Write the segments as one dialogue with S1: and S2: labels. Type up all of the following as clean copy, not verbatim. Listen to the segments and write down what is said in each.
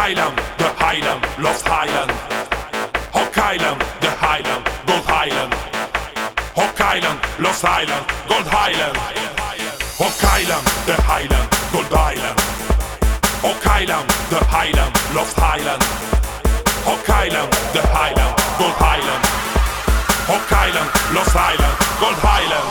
S1: Island, the Highland, Lost Island. Hawk Island, the Highland, Gold Island. Hawk Island, Lost Island, Gold Island. Hawk Island, the Highland, Gold Island. Hawk Island, the Highland, Lost Island. Hawk Island, the Highland, Gold Island. Hawk Island, Lost Island, Gold Island.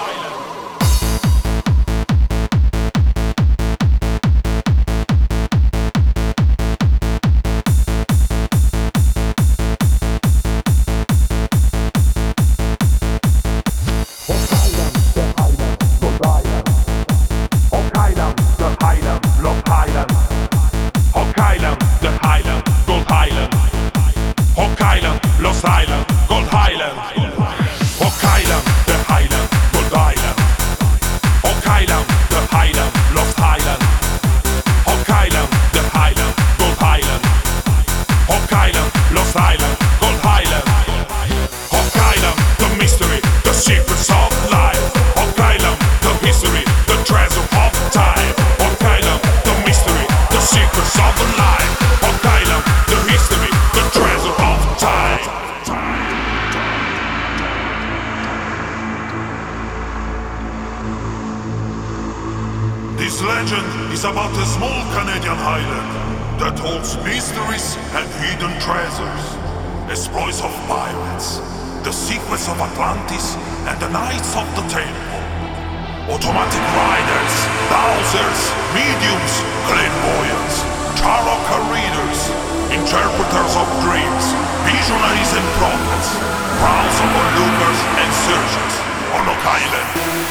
S2: This legend is about a small Canadian highland that holds mysteries and hidden treasures, exploits of pirates, the secrets of Atlantis, and the Knights of the Temple. Automatic riders, dowsers, mediums, clairvoyants, tarot readers, interpreters of dreams, visionaries and prophets, crowds of onlookers and searchers on Oak Island.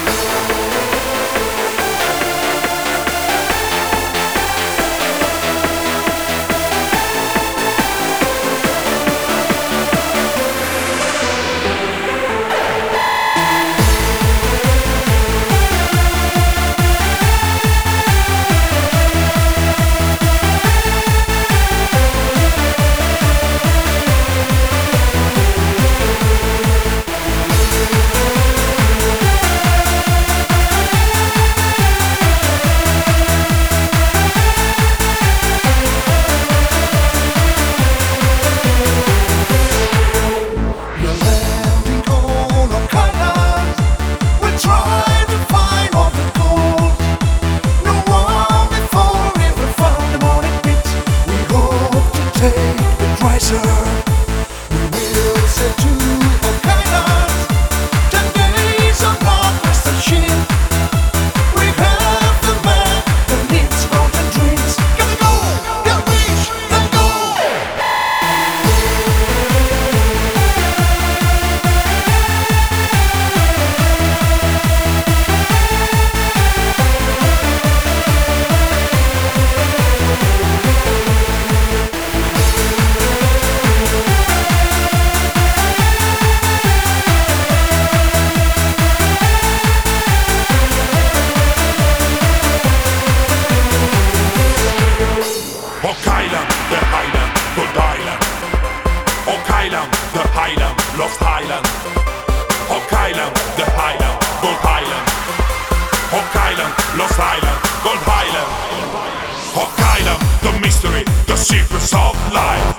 S2: Lost Island, Hawk Island, the Highland, Gold Island. Hawk Island, Lost Island, Gold Island. Hawk Island, the mystery, the secrets of life.